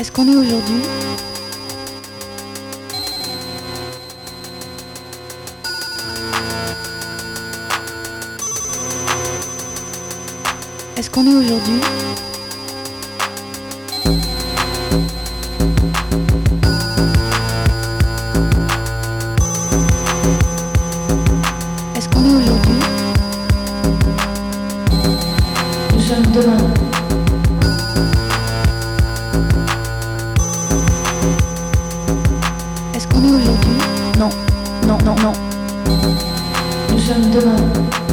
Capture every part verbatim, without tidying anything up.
Est-ce qu'on est aujourd'hui? Est-ce qu'on est aujourd'hui? Est-ce qu'on est aujourd'hui? Nous sommes demain. Est-ce qu'on est aujourd'hui? Non, non, non, non. Nous sommes demain.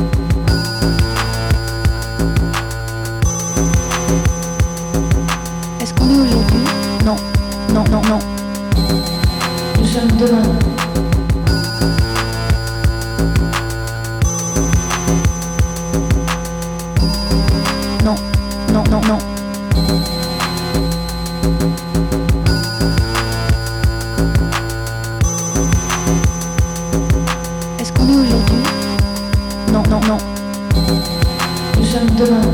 Est-ce qu'on est aujourd'hui? Non, non, non, non. Nous sommes demain. Non, non, non, non. Est-ce qu'on est aujourd'hui? Non, non, non. Nous sommes demain.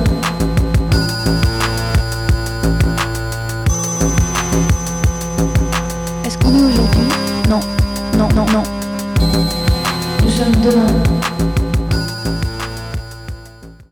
Est-ce qu'on est aujourd'hui? Non, non, non, non. Nous sommes demain.